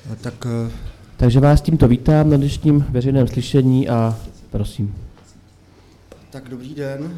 Takže vás tímto vítám na dnešním veřejném slyšení a prosím. Tak dobrý den,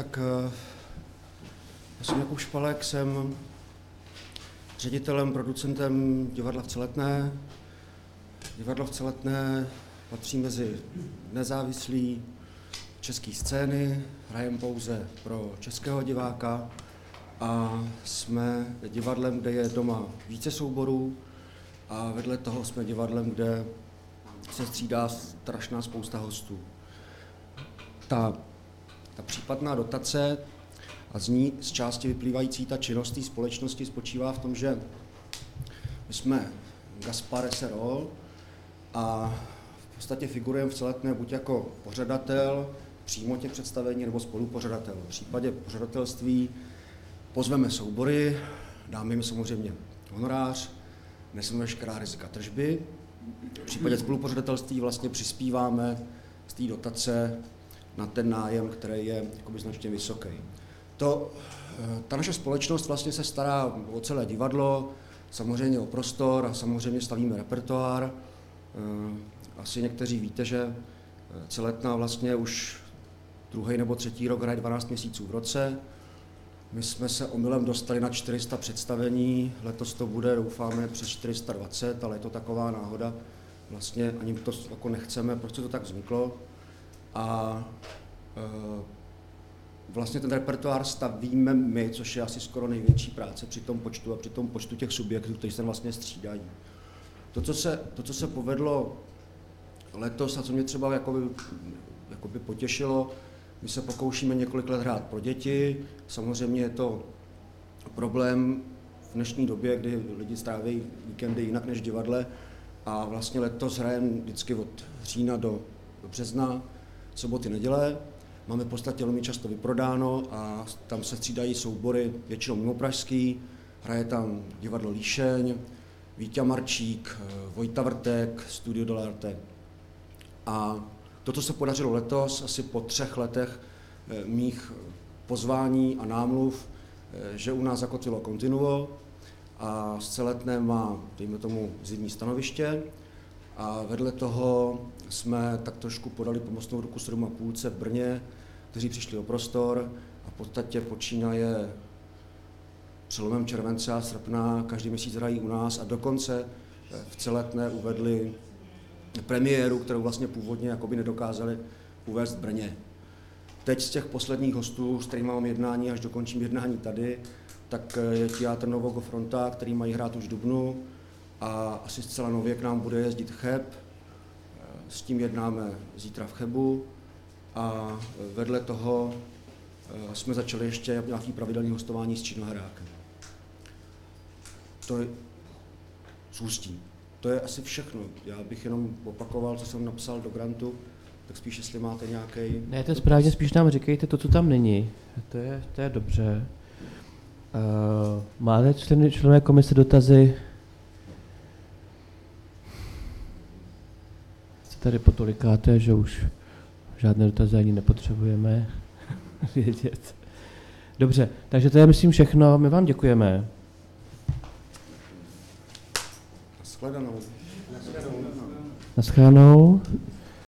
já jsem Jakub Špalek, jsem ředitelem, producentem divadla v Celetné. Divadlo v Celetné patří mezi nezávislý české scény, hrajeme pouze pro českého diváka a jsme divadlem, kde je doma více souborů a vedle toho jsme divadlem, kde se střídá strašná spousta hostů. Ta případná dotace a z ní z části vyplývající ta činnost té společnosti spočívá v tom, že my jsme Gaspar S.r.o. a v podstatě figurujeme v Celetné buď jako pořadatel přímo těch představení nebo spolupořadatel. V případě pořadatelství pozveme soubory, dáme jim samozřejmě honorář, neseme veškerá rizika tržby. V případě spolupořadatelství vlastně přispíváme z té dotace na ten nájem, který je jakoby značně vysoký. Ta naše společnost vlastně se stará o celé divadlo, samozřejmě o prostor a samozřejmě stavíme repertoár. Asi někteří víte, že Celetná vlastně už druhý nebo třetí rok hraje 12 měsíců v roce. My jsme se omylem dostali na 400 představení, letos to bude, doufáme, přes 420, ale je to taková náhoda. Vlastně ani to jako nechceme, proč to tak vzniklo. A vlastně ten repertoár stavíme my, což je asi skoro největší práce při tom počtu a při tom počtu těch subjektů, kteří se vlastně střídají. To, co se povedlo letos a co mě třeba jakoby potěšilo, my se pokoušíme několik let hrát pro děti. Samozřejmě je to problém v dnešní době, kdy lidi stráví víkendy jinak než v divadle a vlastně letos hrajeme vždycky od října do března, soboty, neděle. Máme v podstatě velmi často vyprodáno a tam se střídají soubory většinou mimopražský. Hraje tam divadlo Líšeň, Víťa Marčík, Vojta Vrtek, Studio Dolarte. A to, co se podařilo letos, asi po 3 letech mých pozvání a námluv, že u nás zakotvilo Continuo a z Celetné má, dejme tomu, zimní stanoviště a vedle toho jsme tak trošku podali pomocnou ruku 7,5 v Brně, kteří přišli o prostor a v podstatě počínaje přelomem července a srpna každý měsíc hrají u nás a dokonce v Celetné uvedli premiéru, kterou vlastně původně jakoby nedokázali uvést v Brně. Teď z těch posledních hostů, s kterými mám jednání, až dokončím jednání tady, tak je Teatr Nového Fronta, který mají hrát už v dubnu a asi zcela nově k nám bude jezdit Cheb. S tím jednáme zítra v Chebu a vedle toho jsme začali ještě nějaký pravidelný hostování s Činoherákem. To je z Ústí. To je asi všechno. Já bych jenom opakoval, co jsem napsal do grantu, tak spíš, jestli máte nějaký. Ne, to je správně, spíš nám říkejte to, co tam není. To je dobře. Máte členové komise dotazy? Se tady potolikáte, že už žádné dotazy ani nepotřebujeme vědět. Dobře, takže to je, myslím, všechno. My vám děkujeme. Nashledanou. Naschledanou.